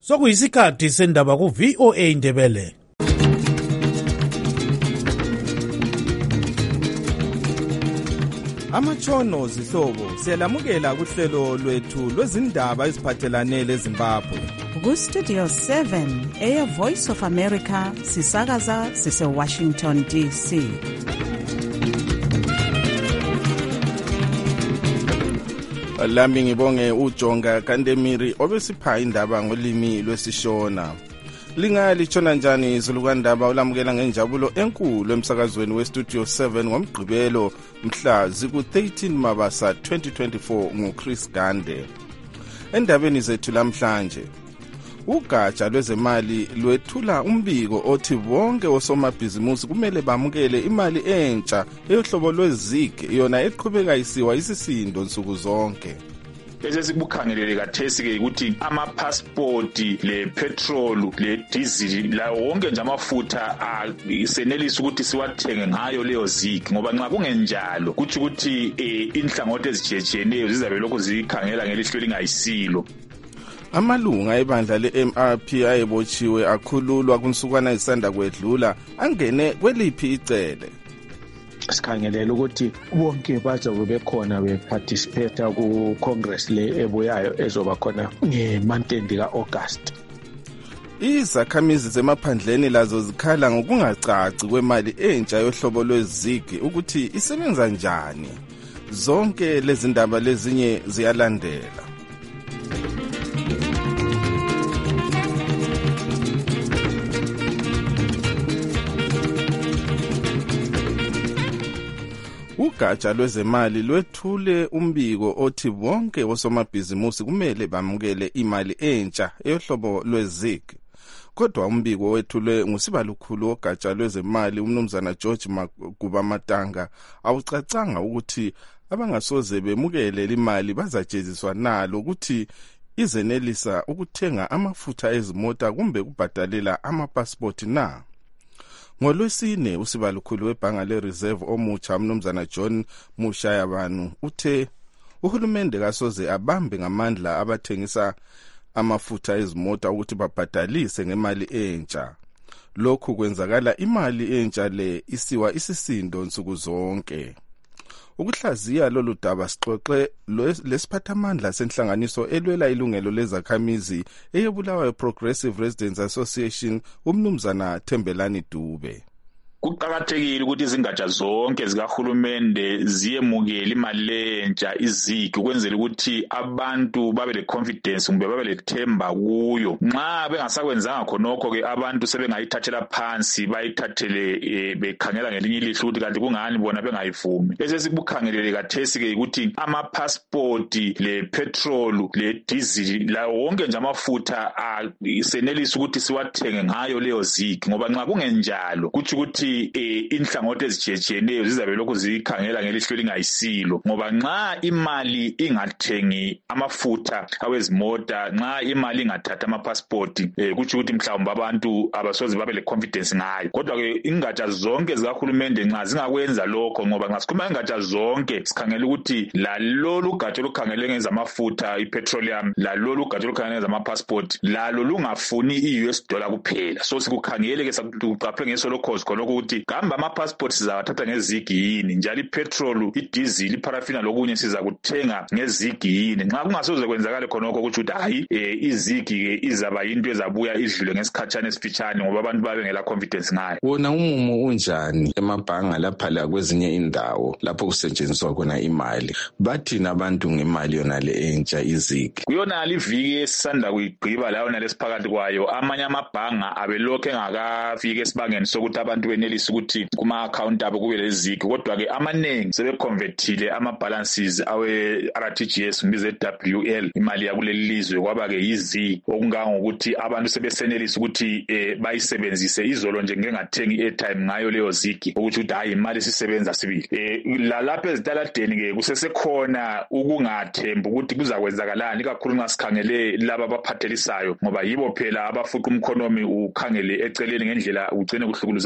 Sokuyisikhathi sendaba ku VOA Ndebele. Amatshono zihlobo siyalamukela kuhlelo lwethu lwezindaba eziphathelane leZimbabwe. Ku Studio 7 Air Voice of America sisakaza sise Washington DC. Lami ngibonge uJonga Kandemiri obesipha indaba ngolimi lwesishona. Lingalitshona njani izulukandaba ulamukela ngenjabulo enkulu emsakazweni weStudio 7 ngomgqibelo mhla ziku-13 Mabasa 2024 nguChris Gande. Endabeni zethu lamhlanje, ugatsha lwezemali lwethula umbiko othi bonke osomabhizimusi kumele bamukele imali entsha eyohlobo lwezig yona eqhubeka isiwa isisindo nsuku zonke. Esesibukhangelele kathesi-ke ukuthi amapasipoti le-petrol le-diesel lawo wonke nje amafutha senelisa ukuthi siwathenge ngayo leyo zig, ngoba nxa kungenjalo kutsho ukuthi inhlangothi ezitshiyetshiyeneyo zizabe lokhu zikhangela ngelihlo elingayisilo. Amalunga ebandla le-MRP ayebotshiwe akhululwa kunsukwana ezisanda kwedlula angene kweliphi icele. Sikhangelela ukuthi bonke bazobe bekhona beparticipate ku Congress le ebuyayo ezoba khona ngemantendi ka-August. Izakhamizi zemaphandleni lazo zikhala ngokungacaci kwemali entsha yohlobo lwezig ukuthi isebenza njani. Zonke lezi ndaba lezinye ziyalandela. Ugatsha lwezemali lwethule umbiko othi bonke osomabhizimusi kumele bamukele imali entsha eyohlobo lwezig. Kodwa umbiko wethulwe ngusibalukhulu ogatsha lwezemali umnumzana George Maguba Matanga awucacanga ukuthi abangasoze bemukele imali bazajeziswa nalo ukuthi izenelisa ukuthenga amafutha ezimota kumbe kubhadalela amapasipoti na. NgoLwesine usibalukhulu webhanga le-Reserve omutsha umnumzana John Mushayabanu uthe uhulumende kasoze abambe ngamandla abathengisa amafutha ezimota ukuthi babhadalise ngemali entsha. Lokhu kwenzakala imali entsha le isiwa isisindo nsuku zonke. Ukuhlaziya lolu daba sixoxe lesiphathamandla senhlanganiso elwela ilungelo lezakhamizi eyebulawayo Progressive Residents Association umnumzana Thembelani Dube. Kuqakathekile ukuthi izingatsha zonke zikahulumende ziyemukele imali entsha izig ukwenzela ukuthi abantu babe le confidence kumbe babe lethemba kuyo. Nxa bengasakwenzanga khonokho ke abantu sebengayithathela phansi bayithathele bekhangela ngelinye ilihlo ukuthi kanti kungani bona bengayivumi. Esesibukhangelele kathesi ke ukuthi amapasipoti le-petrol le-diesel lawo wonke nje amafutha senelisa ukuthi siwathenge ngayo leyo zig, ngoba nxa kungenjalo kutsho ukuthi inhlangothi ezitshiyetshiyeneyo zizabe lokhu zikhangela ngelihlo elingayisilo, ngoba nxa imali ingathengi amafutha awezimota, nxa imali ingathatha amapasipoti kutsho ukuthi mhlawumbe abantu abasoze babe le confidence ngayo. Kodwa ke ingatsha zonke zikahulumende nxa zingakwenza lokho, ngoba nxa sikhuluma ingatsha zonke sikhangela ukuthi lalolu ugatsha olukhangele ngezamafutha ipetroleum, lalolu ugatsha olukhangele ngezamapasipoti lalo lungafuni i-US dollar kuphela. So sikukhangele ke sakuqaphe ngeso lokhozi khonokho ukuthi kambe amapassport sizawathatha ngezigi yini, njalo ipetrol, idiesel, iparafina lokunye siza kuthenga ngezigi yini. Nxa kungasoze kwenzakale khonokho ukuthi hayi izigi ke izaba yinto ezabuya idlule ngesikhatshana esifitshane ngoba abantu babe ngela confidence ngayo. Wona umumo unjani emabhanga lapha la kwezinye indawo lapho kusetshenziswa khona imali? Bathina abantu ngemali yona le entsha izigi. Kuyona liviki esisanda kuyigqiba la yona lesiphakathi kwayo, amanye amabhanga abelokhe engakafiki esibangeni sokuthi abantu benelisa ukuthi kuma-account abo kube lezig, kodwa ke amaningi sebeconvertile ama-balances awe-RTGS kumbe WL imali yakuleli lizwe kwaba ke yizig, okungangokuthi abantu sebesenelisa ukuthi bayisebenzise. Izolo nje ngeke ngathenga i-airtime ngayo leyo zig, ukuthi hayi imali sisebenza sibili. Lalapha ezitaladeni ke kusesekhona ukungathembi ukuthi kuzakwenzakalani, kakhulu nxa sikhangele laba abaphathelisayo, ngoba yibo phela abafuqa umkhonomi ukhangele eceleni ngendlela ugcine kuhlukuluza abantu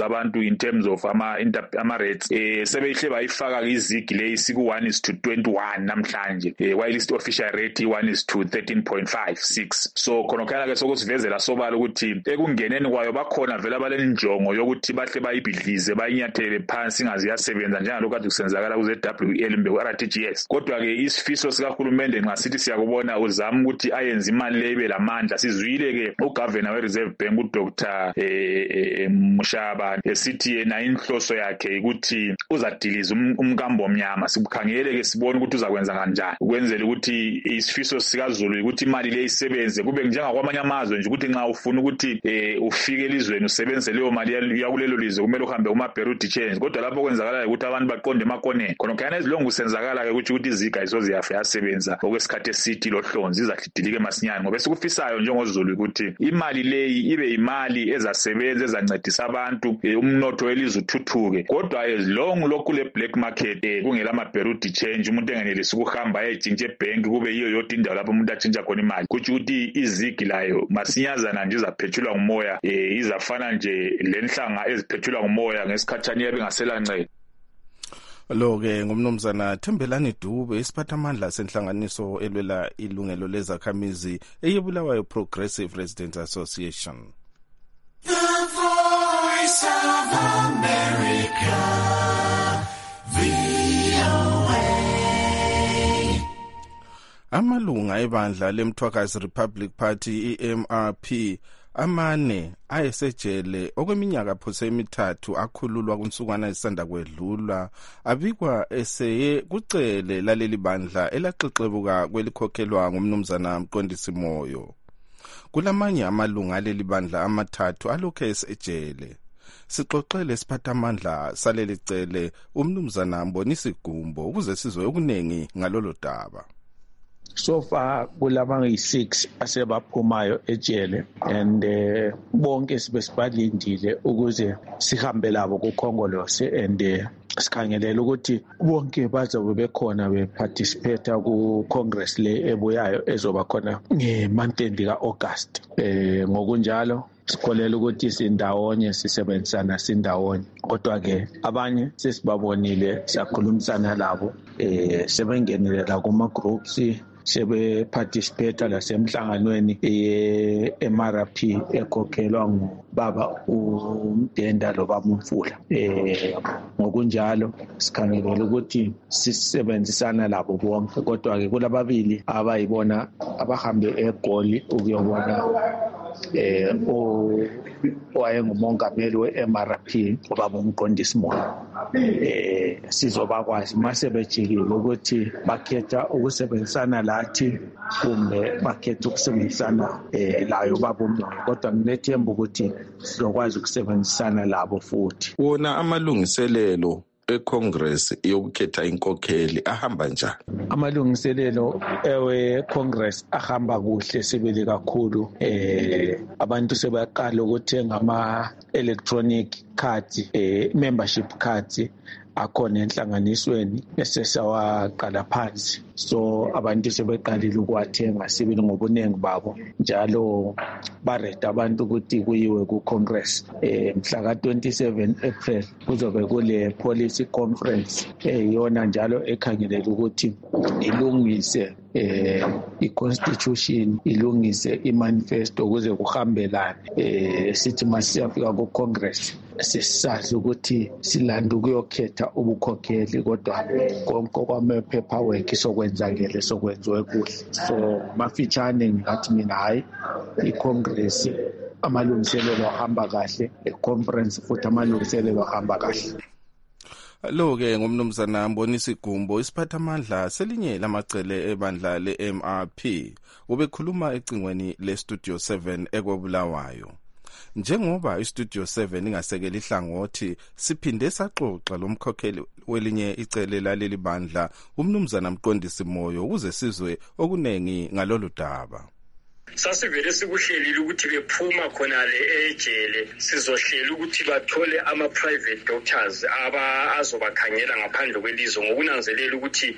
in terms of ama rates sebehle bayifaka izigi le isiku 1:21 namhlanje while is official rate 1:13.56 so khonokhala ke sokusivezela sobala ukuthi ekungeneni kwayo bakhona vele abalenjongo yokuthi bahle bayibhidlize bayinyathele phansi ingazi yasebenza njengalokho kade kusenzakala kuze WEL mbe ku-RTGS kodwa ke isifiso sikahulumende nxa sithi siyakubona uzama ukuthi ayenze imali le ibe lamandla sizwile ke ugovernor we-Reserve Bank uDr Mushaba esithi yena inhloso yakhe ukuthi uzadiliza umkambo omnyama sibukhangele ke sibone ukuthi uzakwenza kanjani ukwenzela ukuthi isifiso sikaZulu ukuthi imali le isebenze kube njengakwamanye amazwe nje ukuthi nxa ufuna ukuthi ufike elizweni usebenzise leyo mali yakulelo lizwe kumele uhambe kuma-bureau de change kodwa lapho kwenzakala ukuthi abantu baqonde emakoneni khona khona ezilongo kusenzakala ke ukuthi iziga izoziyafa yasebenza okwesikhathi esithi lohlonzi izahlidilike masinyane ngoba esikufisayo njengoZulu ukuthi imali leyi ibe imali ezasebenza ezancedisa abantu umnotho welizwe uthuthuke kodwa ezilongo lokhu le black market kungela ama-bureau de change umuntu engenelisi ukuhamba etshintshe ebhenki kube yiyo yodwa indawo lapho umuntu atshintsha khona imali kuthi ukuthi izigi layo masinyazana nje izaphethulwa ngumoya izafana nje lenhlanga eziphethulwa ngumoya ngesikhathani yabe ngaselanceda lo-ke ngumnumzana Thembelani Dube isiphathamandla senhlanganiso elwela ilungelo lezakhamizi eyebulawayo Progressive Residents Association. The Voice of America, VOA. Amalunga ebandla leMthwakazi Republic Party MRP amane ayesejele okweminyaka phose emithathu akhululwa kunsukwana esanda kwedlula abikwa eseye kucele laleli bandla elaxexebuka kwelikhokhelwa ngumnumzana Mqondisi Moyo. Kulamanye amalunga aleli bandla amathathu alokhu esejele. Sixoxele siphathamandla saleli cele umnumzana Mbonisi Gumbo ukuze sizwe okunengi ngalolo daba. So far kulabangi-6 asebaphumayo ejele and bonke sibesibalindile ukuze sihambe labo kukhongolose and sikhangelela ukuthi bonke bazobe bekhona beparticipate ku-congress le ebuyayo ezoba khona ngemantendi ka-August. Ngokunjalo sikholela ukuthi sindawonye sisebenzisana sindawonye kodwa-ke abanye sesibabonile siyakhulumisana labo sebengenile la kuma-groups sebeparticipate lasemhlanganweni ye-MRP ekhokhelwa ngubaba uMdenda lobaba uMfula. Ngokunjalo sikhangelela ukuthi sisebenzisana labo bonke kodwa-ke kulababili abayibona abahambe eGoli ukuyobona owayengumongameli we-MRP ubaba uMqondisi Moyo. Sizobakwazi mase bejikile ukuthi bakhetha ukusebenzisana lathi kumbe bakhetha ukusebenzisana layo baba uMoyo kodwa nginethemba ukuthi sizokwazi ukusebenzisana labo futhi. Wona amalungiselelo eCongress yokukhetha inkokheli ahamba njani? Amalungiselelo ewe-Congress ahamba kuhle sibili kakhulu. Abantu sebaqala ukuthenga ama-electronic cards, membership cards akhona enhlanganisweni esesawaqala phansi. So abantu sebeqalile ukuwathenga sibili ngobuningi babo njalo bareda abantu ukuthi kuyiwe ku-Congress. Mhla ka-27 April kuzobe kule policy conference yona njalo ekhangelela ukuthi ilungise i-constitution ilungise i-manifesto ukuze kuhambelane. Sithi masiyafika ku-Congress sesisazi ukuthi silanda ukuyokhetha ubukhokheli kodwa konke kwama-paperwork sokwenzakele sokwenziwe kuhle. So mafitshane ngathi mina hayi i-Congress amalungiselelo ahamba kahle, i-conference futhi amalungiselelo ahamba kahle. Lo-ke ngumnumzana Mbonisi Gumbo isiphathamandla selinye lamacele ebandla le-MRP ubekhuluma ecingweni le-Studio 7 ekwabulawayo. Njengoba iStudio 7 ingasekela ihlangothi siphinde saxoxa lomkhokheli welinye icele laleli bandla umnumzana Mqondisi Moyo ukuze sizwe okunengi ngalolu daba. sasivele sikuhlelile ukuthi bephuma khona le ejele sizohlela ukuthi bathole ama-private doctors azobakhangela ngaphandle kwelizwe ngokunanzelela ukuthi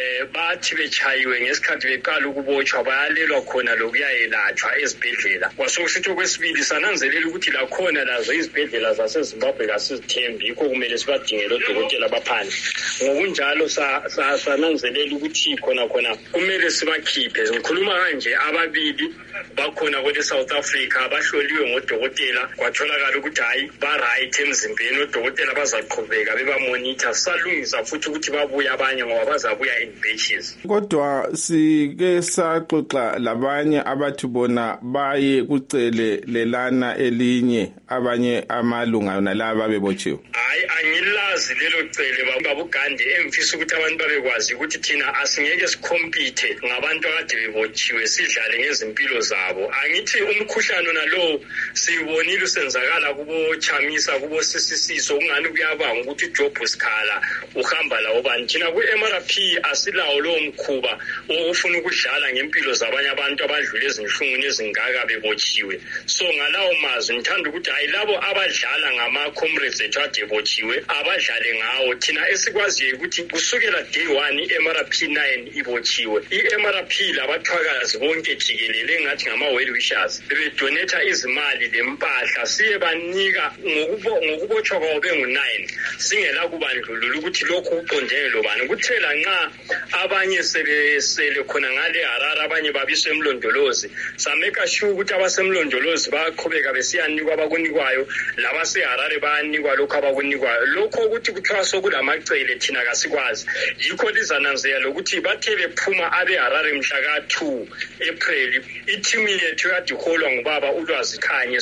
bathi bechayiwe ngesikhathi beqala ukubotshwa bayalelwa khona lokuyayelatshwa ezibhedlela. Kwasokusithi okwesibili sananzelela ukuthi lakhona lazo izibhedlela zaseZimbabwe kasizithembi, yikho kumele sibadingele odokotela baphandle. Ngokunjalo sananzelela ukuthi khona kumele sibakhiphe. Ngikhuluma kanje ababili bakhona kwele South Africa bahloliwe ngodokotela kwatholakala ukuthi hayi ba-right emzimbeni, odokotela bazaqhubeka bebamonitor. Salungisa futhi ukuthi babuye abanye ngoba bazabuya in batches. Kodwa sike saxoxa labanye abathi bona baye kucele lelana elinye abanye amalunga nalabo bebotshiwe. Hayi angilazi lelo cele babugandi emfisa ukuthi abantu babekwazi ukuthi thina asingeke sikhompithe ngabantu akade bebotshiwe sidlale ngezimpilo zabo. Angithi umkhuhlane nalo sibonile usenzakala kubo Chamisa kubo Sisiso ungani kuyabanga ukuthi Job Sikhala uhamba lawo bani. Thina ku-MRP asilawo lo mkhuba okufuna ukudlala ngempilo zabanye abantu abadlule ezinhlungwini ezingaka bebotshiwe. So ngalawo mazwi ngithanda ukuthi hayi labo abadlala ngama-comrades ethu ade botshiwe abadlale ngawo. Thina esikwaziyo ukuthi kusukela day 1 i-MRP 9 ibotshiwe. I-MRP labathwakazi bonke jikelele ngathi ngama-well wishers bebedonetha izimali lempahla siye banika ngokubotshwa kwabo bengu-9 singela kubandlulula ukuthi lokhu kuqondene lobani. Kuthela nxa abanye sebesele khona ngale Harare abanye babiswe emlondolozi sameka sure ukuthi abasemlondolozi baqhubeka besiyanikwa abakunikwayo labaseHarare bayanikwa lokho abakunikwayo. Lokho ukuthi kuthiwa sokulamacele thina kasikwazi. Yikho lizananzela ukuthi bathe bephuma abeHarare mhla ka-2 April ithimu yethu yadiholwa ngubaba uLwazi Khanye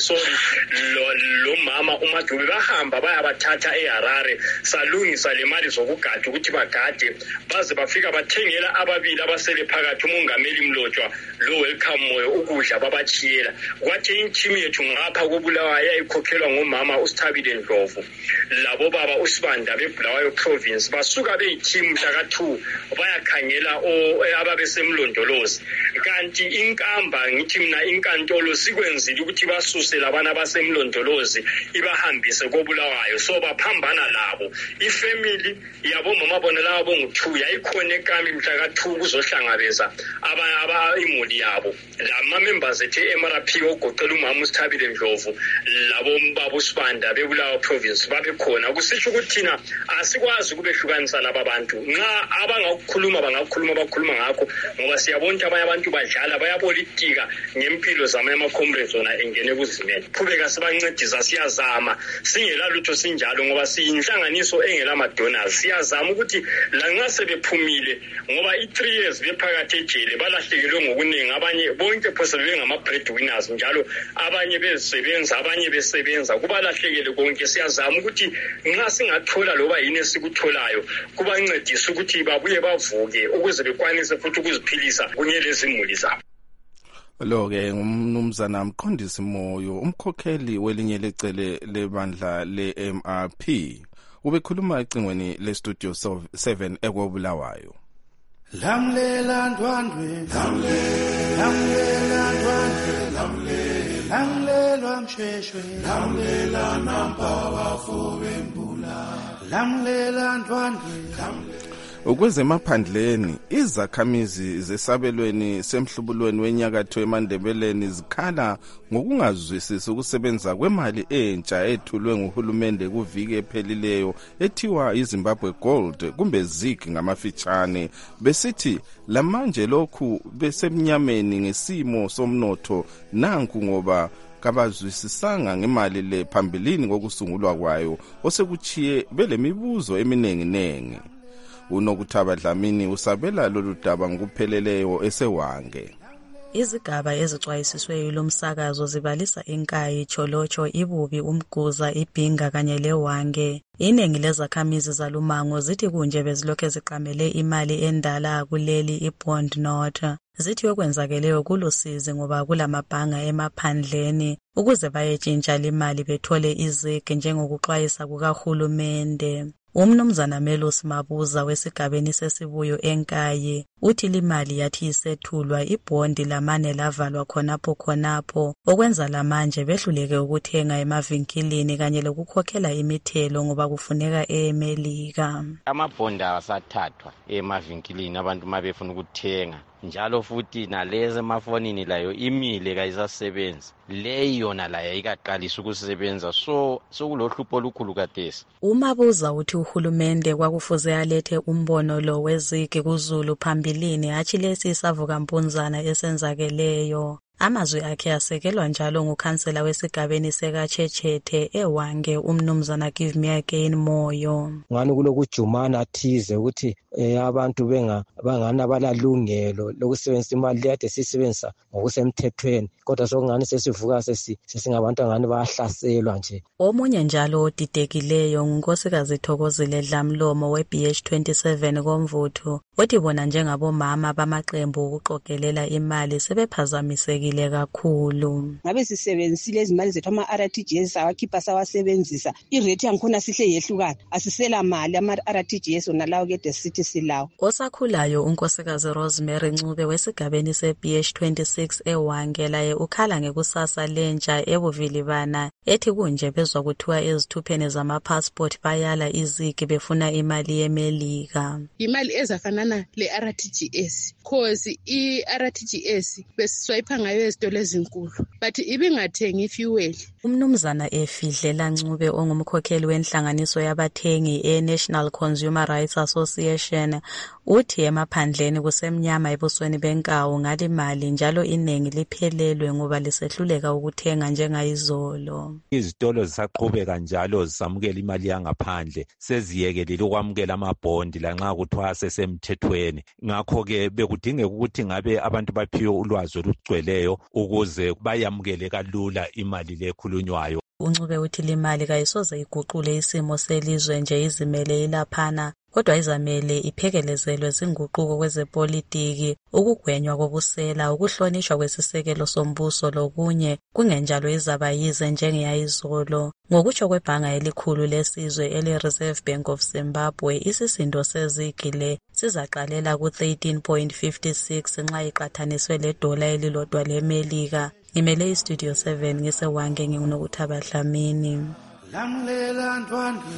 lo mama uMadube bahamba bayabathatha eHarare salungisa le mali zokugada ukuthi bagade baze bafika bathengela ababili abasele phakathi umongameli Mlotshwa lo welcome moyo ukudla babachiyela. Kwathi ithimu yethu ngapha koBulawayo yayikhokhelwa ngomama uSithabile Ndlovu labo baba uSibanda beBulawayo province basuka beyithimu mhla ka-2 bayakhangela ababesemlondolozi. Kanti inkamba ngithi mina inkantolo sikwenzile ukuthi basuse labana abasemlondolozi ibahambise koBulawayo. So baphambana labo ifamily yabo mama bona labo ngo-2 yayikhona ekambi mhla ka-2 kuzohlangabeza imuli yabo. La members ethu eMRP ogoqela umama uSithabile Ndlovu labo baba uSibanda beBulawayo province babekhona. Kusisho ukuthi thina asikwazi ukubehlukanisa laba bantu. Nxa abangakukhuluma bangakukhuluma bakhuluma ngakho ngoba siyabona abanye abantu badlala bayapolitika ngempilo zamanye ama-comrades zona engene kuzimele. Qhubeka sibancedisa siyazama singela lutho sinjalo ngoba siyinhlanganiso engela ma-donors. Siyazama ukuthi lanxa sebephumile ngoba i-3 years bephakathi ejele balahlekelwe ngokuningi. Abanye bonke phose bengama-breadwinners njalo abanye besebenza abanye besebenza kubalahlekele konke. Siyazama ukuthi nxa singathola loba yini esikutholayo kubancedisa ukuthi babuye bavuke ukuze bekwanise futhi ukuziphilisa kunye lezimuli zabo. Lo-ke ngumnumzana Mqondisi Moyo umkhokheli welinye lecele lebandla le-MRP ubekhuluma ecingweni le-Studio 7 ekobulawayo. Lamlela ndwandwe lamlela msheshwe lamlela nampawa fobembula lamlela ndwandwe. Ukwezemaphandleni izakhamizi zesabelweni semhlubulweni wenyakatho eMandebeleni zikhala ngokungazwisisi ukusebenza kwemali entsha ethulwe nguhulumende kuviki ephelileyo ethiwa iZimbabwe Gold kumbe ZIG ngamafitshane. Besithi lamanje lokhu besemnyameni ngesimo somnotho nanku ngoba kabazwisisanga ngemali le phambilini kokusungulwa kwayo osekuchiye belemibuzo eminenginengi. UNokuthaba Dlamini usabela lolu daba ngokupheleleyo esewange. Izigaba ezicwayisiswe lomsakazo zibalisa iNkayi, Cholocho, Ibubi, uMguza, iBhinga kanye leWange. Iningi lezakhamizi zalumango zithi kunje bezilokhe ziqamele imali endala kuleli iBond note. Zithi yokwenzakeleyo kulusizi ngoba kulamabhanga emaphandleni ukuze bayetshintsha imali bethole izigi njengokuxwayisa kukahulumende. Umnumzana Melos Mabuza wesigabeni sesibuyo eNkayi uthi limali yathi isethulwa ibhondi lamane lavalwa khonapho okwenza lamanje behluleke ukuthenga emavinkilini kanye lokukhokhela imithelo ngoba kufuneka eMelika. Amabhondi asathathwa emavinkilini abantu mabefuna ukuthenga njalo futhi nalezi emafonini layo imile kayisasebenzi leyo yona layo ikaqalisa ukusebenza so kulohlupho olukhulu kadesi. Umabuza uthi uhulumende kwakufuze alethe umbono lo wezigi kuZulu phambilini hatshi lesi isavukampunzana esenzakeleyo. Amazwi akhe asekelwa njalo ngukhansela wesigabeni sekaChechethe eWange umnumzana Give Me Again Moyo. Ngani kulokujumana athize ukuthi abantu bangana balalungelo lokusebenzisa imali leyade sisebenzisa ngokusemthethweni kodwa sokungani sesivuka sesingabantu angani bayahlaselwa nje. Omunye njalo odidekileyo ngunkosikazi Thokozile Dlamlomo weBH27 koMvuthu othi bona njengabomama bamaqembu ukuqokelela imali sebephazamisekile kakhulu. Ngabe sisebenzisile izimali zethu ama-RTGS awakhipha sawasebenzisa irate yankhona sihle yehlukana asisela mali ama-RTGS onalawo kede sithi silawo. Osakhulayo unkosikazi Rosemary Ncube wesigabeni seBH26 eWange laye ukhala ngekusasa lentsha ebuvilibana ethi kunje bezwa kuthiwa ezithupheni zamapassport bayala izigi befuna imali yeMelika. Imali ezafanana le-RTGS cause i-RTGS besiswayipha ngayo ezitolo ezinkulu but ibingathengi fuel. Umnumzana Efidlela Ncube ongumkhokheli wenhlanganiso yabathengi e-National Consumer Rights Association uthi emaphandleni kusemnyama ebusweni benkawu ngale mali njalo iningi liphelelwe ngoba lisehluleka ukuthenga njengayizolo. Izitolo zisaqhubeka njalo zisamukela imali yangaphandle seziyekelile ukwamukela amabhondi lanxa kuthiwa sesemthethweni. Ngakho-ke bekudingeka ukuthi ngabe abantu baphiwe ulwazi olugcweleyo ukuze bayamukele kalula imali lekhulunywayo. Uncube uthi limali kayisoze iguqule isimo selizwe nje izimele ilaphana kodwa izamele iphekelezelwe zinguquko kwezepolitiki, ukugwenywa kobusela, ukuhlonishwa kwesisekelo sombuso lokunye kungenjalo izabayize njengeyizolo. Ngokutsho kwebhanga elikhulu lesizwe ele-Reserve Bank of Zimbabwe, isisindo sezigile sizaqalela ku-13.56 nxa iqathaniswe ledola elilodwa leMelika. Ngimele iStudio 7 ngiseWange nginguNokuthaba Dlamini. Lamlela ntwandwe,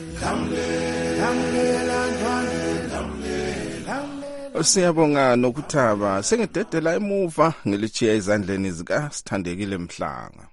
lamlela ntwandwe, lamlela. Siyabonga Nokuthaba, sengidedela emuva ngilichiya ezandleni zika Sithandekile Mhlanga.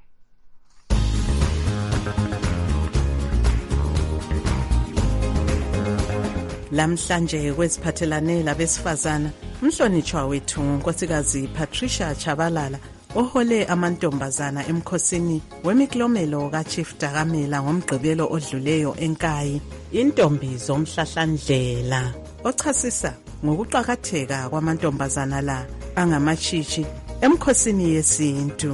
Lamhlanje kweziphathelane labesifazana, umhlonitshwa wethu unkosikazi Patricia Chabalala ohole amantombazana emkhosini wemiklomelo kaChief Dakamela ngomgqibelo odluleyo eNkayi, intombi zomhlahlandlela, ochasisa ngokuqhakatheka kwamantombazana la angamatshitshi emkhosini yesintu.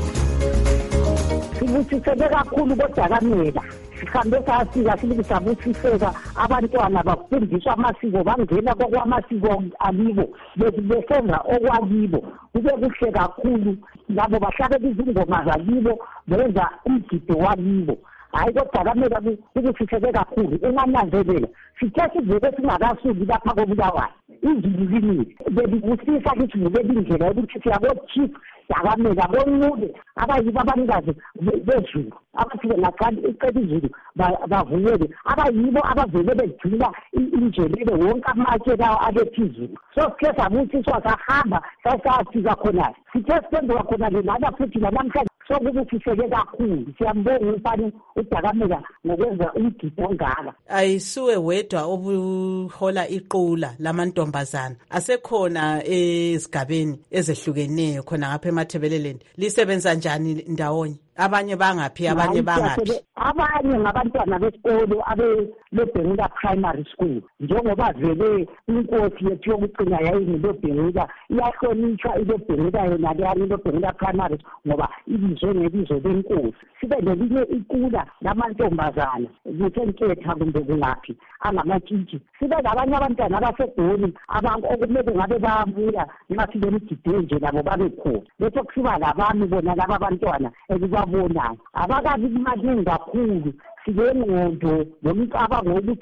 Sibusiseke kakhulu koDakamela. Sihambe safika sabusiseka abantwana bafundiswa amasiko bangena kwamasiko alibo besenza okwakibo kube kuhle kakhulu labo bahlabela izingoma zakibo benza umgido wakibo. Hayi koDakamela kubusiseke kakhulu ungananzelela sithe sivuke singakasuki lapha koBulawayo izulu linile bebusisa kithi ngibele indlela yokuthi siyaboChief Dakamela bonqude abayibo abanikazi bezulu abathi naqala icela izulu bavuyele abayibo abavele begcina injelele wonke amatshe lawo abephezulu. So sikhe sabusiswa sahamba sasafika khona sithe siphenduka khona lana futhi namhlanje sokubusiseke kakhulu. Siyambonga umfana uDakamela ngokwenza umgido ongaka. Ayisuwe wedwa obuhola iqula lamantombazana asekhona ezigabeni ezehlukeneyo khona ngapha eMathebeleleni. Lisebenza njani ndawonye? Abanye bangaphi abanye bangaphi? Abanye ngabantwana besikolo abeLobhenguka Primary School njengoba vele inkosi yethu yokucina yayinguLobhenguka iyahlonishwa iLobhenguka yona leyani iLobhenguka Primary ngoba ibizwe ngebizo lenkosi. Sibe nelinye iqula lamantombazana lisenketha kumbe kungaphi angamatshitshi. Sibe labanye abantwana abaseGoli okumele ngabe bayabuya nxa silemgidweni nje labo babe khona. Bese kusiba labami bona laba abantwana bonayo abakabi maningi kakhulu sibengqondo nomcabango ukuthi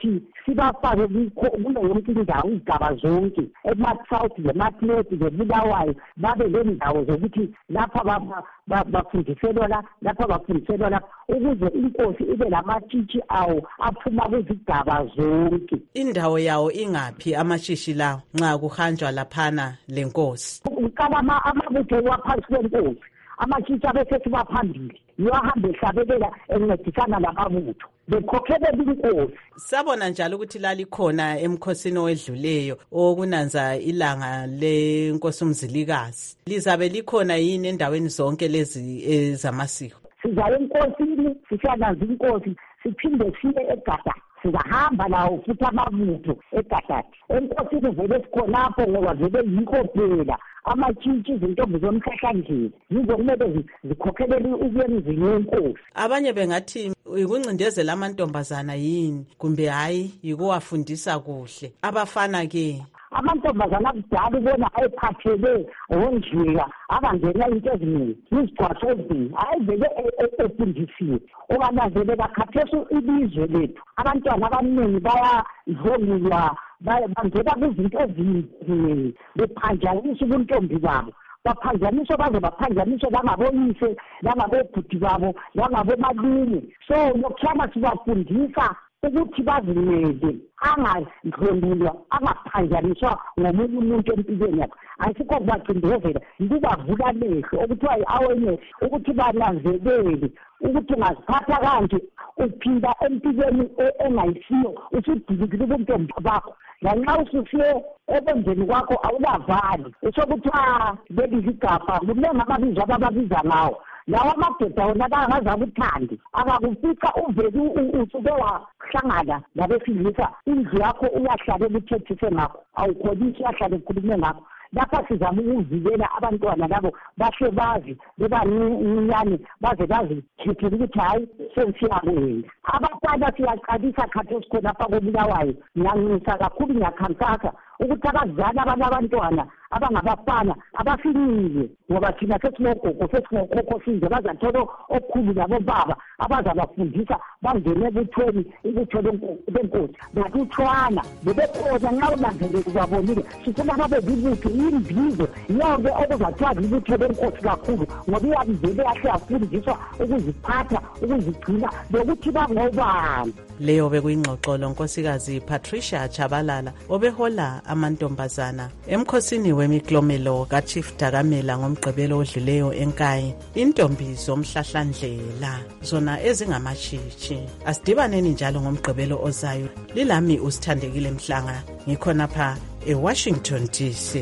sibafake kulo yonke indawo izigaba zonke eMatsouth leMatleti leBulawayo babe lendawo zokuthi lapha bafundiselwa lapha bafundiselwa lapha ukuze inkosi ibe lamatshitshi awo aphuma kuzigaba zonke. Indawo yawo ingaphi amatshitshi lawo nxa kuhanjwa laphana lenkosi? Ukaba amabutho waphansi kwenkosi amatshitshi abesethi baphambili yohamba ehlabelela encedisana lamabutho bekhokhelela inkosi. Sabona njalo ukuthi lalikhona emkhosini owedluleyo okunanza ilanga lenkosi uMzilikazi. Lizabe likhona yini endaweni zonke lezi ezamasiko? Sizaye enkosini sishananza inkosi siphinde siye eGadadi. Sizahamba lawo futhi amabutho eGadadi. Enkosini vele sikhonapho ngoba vele yikho phela amatshitshi izintombi zomhlahlandlela yizo kumele zikhokhelele ukuyemzini yenkosi. Abanye bengathi ukuncindezela amantombazana yini kumbe hayi yikuwafundisa kuhle. Abafana ke amantombazana akudala ubona ayephathele wonjika akangena into eziningi izigcwatho eziningi ayivele efundisiwe. Okananzelela khathesi ilizwe lethu abantwana abaningi bayadlongulwa bangena kuzinto eziningi bephanjanisa ubuntombi babo. Baphanjaniswa baze baphanjaniswa langaboyise langabobhuti babo langabomalume. So lokuhlala sibafundisa ukuthi bazimele angadlwengulwa angaphanjaniswa ngomunye umuntu empilweni yakhe. Ayisikho kubacindezela yikubavula amehlo okuthiwa yi-awareness ukuthi bananzelele ukuthi ungaziphatha kanje uphila empilweni engayisiyo usudikile ubuntombi bakho. Lanxa ususiye ebenzeni kwakho awulavali usokuthiwa leli ligabha kuningi amabizo abababiza ngawo. Lawa amadoda wona bangazakuthandi akakufica uveli usuke wahlangana labesilisa indlu yakho uyahlalela uthethise ngakho awukholisi uyahlala ukhulume ngakho. Lapha sizama ukuvikela abantwana labo bahle bazi bebancinyane baze bazikhethele ukuthi hayi sesiyakwenza. Abafana siyaqalisa khathesi khonapha koBulawayo ngiyancisa kakhulu ngiyakhankasa ukuthi abazali abanabantwana abangabafana abafinile ngoba thina sesinogogo sesinokhokho sinje bazathola okukhulu labo baba abazabafundisa bangene ebuthweni ibutho lenkosi bathuthwana bebekhona nxa ulandelele ubabonile sifuna babe libutho imbizo yonke okuzathiwa libutho lenkosi kakhulu ngoba iyabizele yahle yafundiswa ukuziphatha ukuzigcina lokuthi bangobani. Leyo bekuyingxoxo lonkosikazi Patricia Chabalala obehola amantombazana emkhosini wemiklomelo kaChief Dakamela ngomgqibelo odluleyo eNkayi. Intombi zomhlahlandlela zona ezingamatshitshi. Asidibaneni njalo ngomgqibelo ozayo. Lilami uSithandekile Mhlanga ngikhonapha eWashington DC.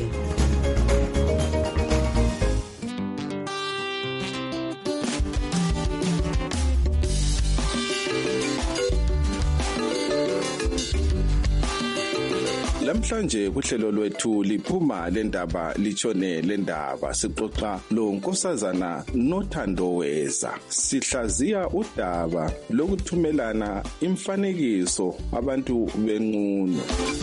Lamhlanje kuhlelo lwethu liphuma lendaba litshone lendaba sixoxa lo nkosazana noThando Weza. Sihlaziya udaba lokuthumelana imfanekiso abantu benqunu.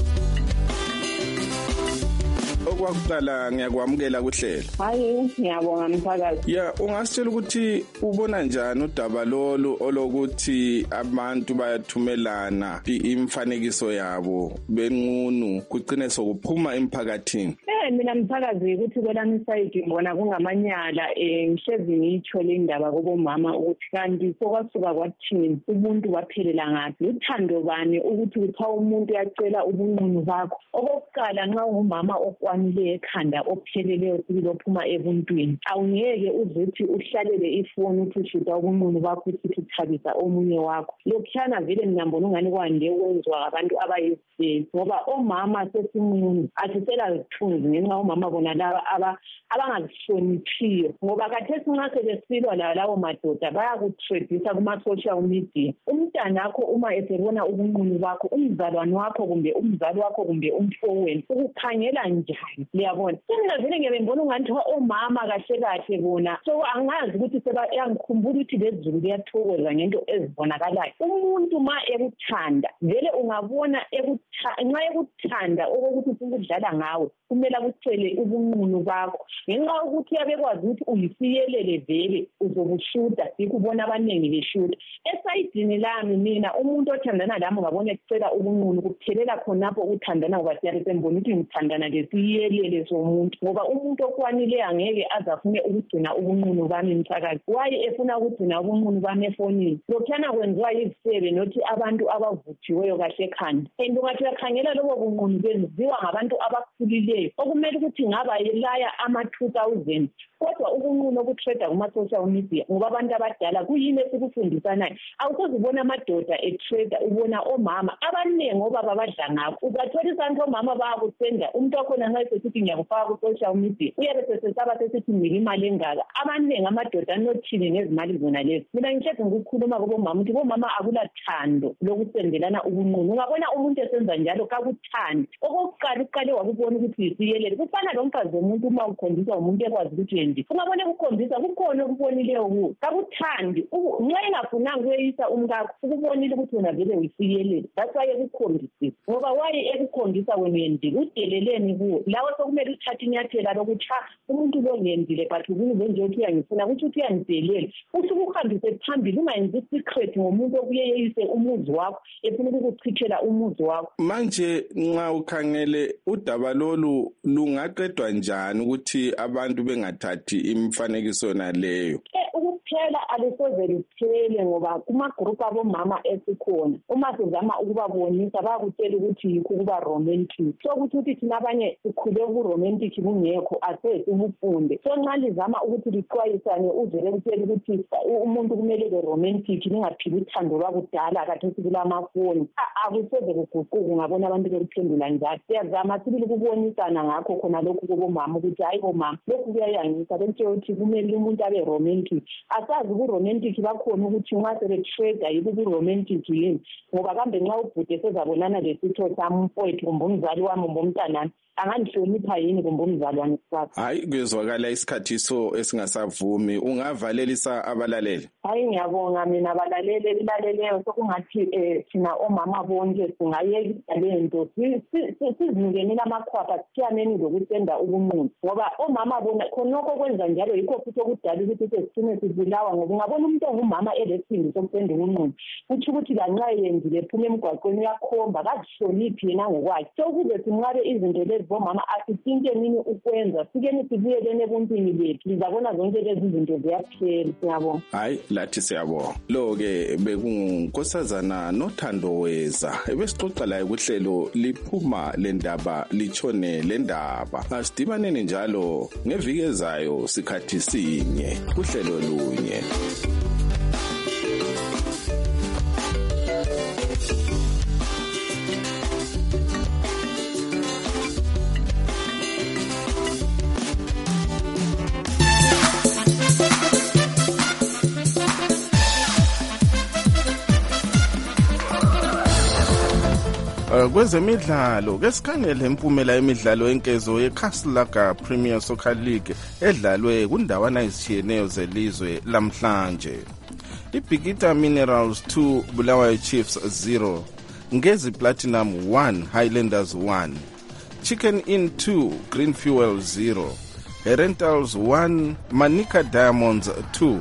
Okwakuqala ngiyakwamukela kuhlelo. Hayi ngiyabonga mphakathi. Ya ungasitshela ukuthi ubona njani udaba lolu olokuthi abantu bayathumelana imfanekiso yabo benqunu kucine sokuphuma emphakathini? Mina mphakazi ukuthi kwelami side ngibona kungamanyala ngihlezi ngitsho le ndaba kubomama ukuthi kanti sokwasuka kwathini umuntu waphelela ngaphi uthando bani ukuthi utha umuntu uyacela ubunqunu bakho. Okokuqala nxa ungumama okwanile ekhanda opheleleyo sibili ophuma ebuntwini awungeke uzuthi uhlalele ifoni uthi ushida ubunqunu bakho uthi uthabisa omunye wakho. Lokuhlana vele ngiyambona ungani kwande ukwenziwa abantu abayizisi ngoba omama sesinqunu asisela zithunzi ngenxa omama bona laba abangazihloniphiyo ngoba khathesi nxa sebesilwa lawo madoda bayakutredisa kuma-social media. Umntanakho uma esebona ubunqunu bakho umzalwane wakho kumbe umzali wakho kumbe umfowenu ukukhangela njani lezi liyabona mina vele ngiyabona ungathi omama kahle kahle bona so angazi ukuthi angikhumbula ukuthi lezulu liyathokoza ngento ezibonakalayo umuntu ma ekuthanda vele ungabona nxa ekuthanda okokuthi ufuna ukudlala ngawe kumele akucele ubunqunu bakho ngenxa yokuthi uyabekwazi ukuthi uyisiyelele vele uzobushuta sikubona abaningi beshuta esayidini lami mina umuntu othandana lami ngabona ecela ubunqunu kuphelela khonapho ukuthandana ngoba siyabe sembona ukuthi ngithandana lesiyelele somuntu ngoba umuntu okwanileyo angeke azafune ukugcina ubunqunu bami mthakazi waye efuna ukugcina ubunqunu bami efonini lokhana kwenziwa yizisebe nothi abantu abavuthiweyo kahle ekhanda and ungathi uyakhangela lobo bunqunu benziwa ngabantu abakhulileyo okumele ukuthi ngaba yelaya ama-2000 kodwa ubunqunu obutreda kuma-social media ngoba abantu abadala kuyini esikufundisanayo awusoze ubona amadoda etreda ubona omama abaningi obaba abadla ngakho uzathola isanti omama bayakusenda umuntu wakhona nxa esesithi ngiyakufaka ku-social media uyabe sesesaba sesithi ngike imali engaka abaningi amadoda anothile ngezimali zona lezi mina ngikhethe ngikukhuluma kubomama ukuthi bomama akulathando lokusendelana ubunqunu ungabona umuntu esenza njalo kakuthandi okokuqala uqale wakubona ukuthi yisiyelele kufana lomfazi womuntu uma ukhombisa umuntu ekwazi ukuthi yendi ungabona ukukhombisa kukhona okubonileyo kuwo kakuthandi nxa engafunanga ukuyisa umkakho ukubonile ukuthi wena vele uyisiyelele that's why ekukhombisile ngoba waye ekukhombisa wena uyendile udeleleni kuwo lawe sokumele uthathe inyathela lokuthi umuntu lo ngiyendile but ukuze nje ukuthi uyangifuna ukuthi uyangidelela usuke uhambise phambili ungayenzi secret ngomuntu okuyeyise umuzi wakho efuna ukukuchithela umuzi wakho manje nxa ukhangele udaba lolu lungaqedwa njani ukuthi abantu bengathathi imifanekiso naleyo ukuphela alisoze liphele ngoba kuma-group abomama esikhona uma sizama ukubabonisa bayakutshela ukuthi yikho ukuba romantic so ukuthi thina abanye sikhule ku-romantic kungekho asesi ubufunde so nxa lizama ukuthi lixwayisane uzele kutshela ukuthi umuntu kumele be-romantic lingaphili uthando lwakudala kathesi kulamafoni akusoze kuguquke ungabona abantu beliphendula njalo siyazama sibili ukubonisana ngakho khona lokhu kubomama ukuthi hayi bomama lokhu kuyayangisa bentshela ukuthi kumele umuntu abe romantic asazi ku-romantic bakhona ukuthi nxa sebetreda yibo ku-romantic yini ngoba kambe nxa ubhude sezabonana lesitho sami mfowethu kumbe umzali wami kumbe umntanami angandihlonipha yini kumbe umzali wami kusasa hayi kuyezwakala isikhathiso esingasavumi ungavalelisa abalaleli hayi ngiyabonga mina abalaleli elilaleleyo sokungathi thina omama bonke singayekisa lento sizinukenile amakhwapha sithiyaneni lokusenda ubunqunu ngoba omama bona khonokho kwenza njalo yikho futhi okudala ukuthi sesithine sibulawa ngoba ungabona umuntu ongumama elesindi sokusenda ubunqunu kuthi ukuthi lanxa yendile ephuma emgwaqweni uyakhomba kazihloniphi yena ngokwakhe so ukuze sinqabe izinto lezi bomama asithinke nini ukwenza sikeni sibuyelene ebuntwini bethu lizabona zonke lezi zinto ziyaphela siyabonga hayi lathi siyabonga lo-ke bekungunkosazana Nothando Weza ebesixoxa laye kuhlelo liphuma le ndaba litshone le ndaba asidibaneni njalo ngeviki ezayo sikhathi sinye kuhlelo lunye. Kwezemidlalo ke sikhangele impumela yemidlalo yenkezo yeCastle Premier Soccer League edlalwe kundawana ezitshiyeneyo zelizwe lamhlanje. iBikita Minerals 2 Bulawayo Chiefs 0, Ngezi Platinum 1 Highlanders 1, Chicken Inn 2 Green Fuel 0, Rentals 1 Manika Diamonds 2.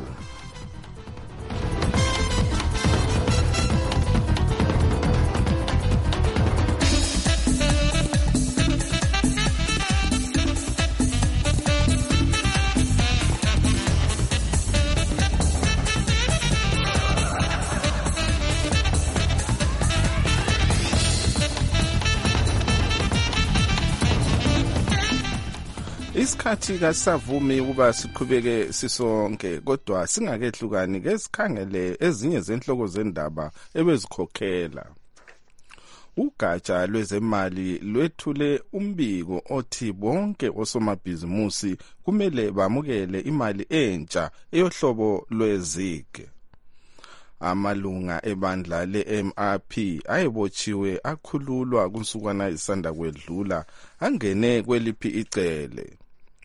Isikhathi kasavumi ukuba siqhubeke sisonke kodwa singakehlukani ke sikhangele ezinye zenhloko zendaba ebezikhokhela. Ugatsha lwezemali lwethule umbiko othi bonke osomabhizimusi kumele bamukele imali entsha eyohlobo lwezige. Amalunga ebandla le-MRP ayebotshiwe akhululwa kunsukwana isanda kwedlula angene kweliphi icele.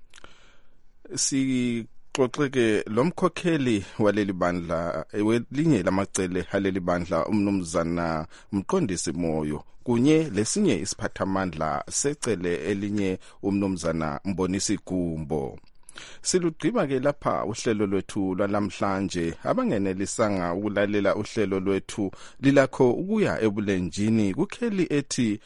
Xoxeke lomkhokheli waleli bandla welinye lamacele haleli bandla umnumzana Mqondisi Moyo kunye lesinye isiphathamandla secele elinye umnumzana Mbonisi Gumbo. Silugqiba ke lapha uhlelo lwethu lwalamhlanje. Abangenelisanga ukulalela uhlelo lwethu lilakho ukuya ebulenjini kukheli ethi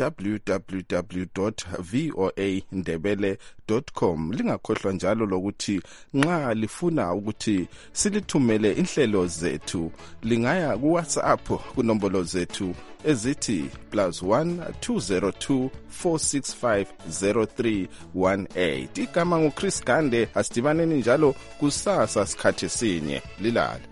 www.voandebele.com. Lingakhohlwa njalo lokuthi nxa lifuna ukuthi silithumele inhlelo zethu lingaya ku WhatsApp kunombolo zethu ezithi +1 202 465 0318. Igama nguChris Gande. Asidibaneni njalo kusasa sikhathi sinye. Lilale.